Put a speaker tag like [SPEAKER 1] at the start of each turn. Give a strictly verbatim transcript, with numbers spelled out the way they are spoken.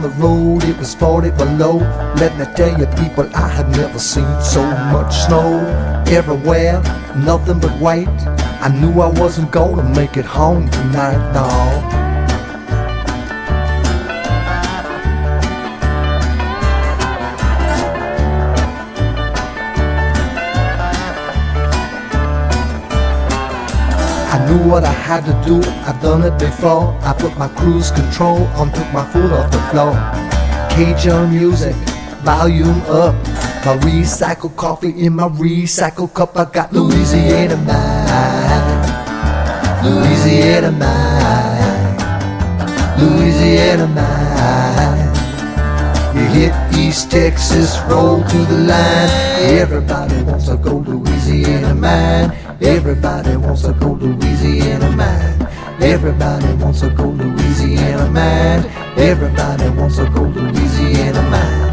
[SPEAKER 1] the road, it was forty below. Let me tell you people, I have never seen so much snow. Everywhere, nothing but white. I knew I wasn't gonna make it home tonight, no. I knew what I had to do, I've done it before. I put my cruise control on, took my foot off the floor. Cajun music, volume up. My recycled coffee in my recycled cup. I got Louisiana mind, Louisiana mind, Louisiana mind. You hit East Texas, roll to the line. Everybody wants to go Louisiana man. Everybody wants to go Louisiana man. Everybody wants to go Louisiana man. Everybody wants to go Louisiana man.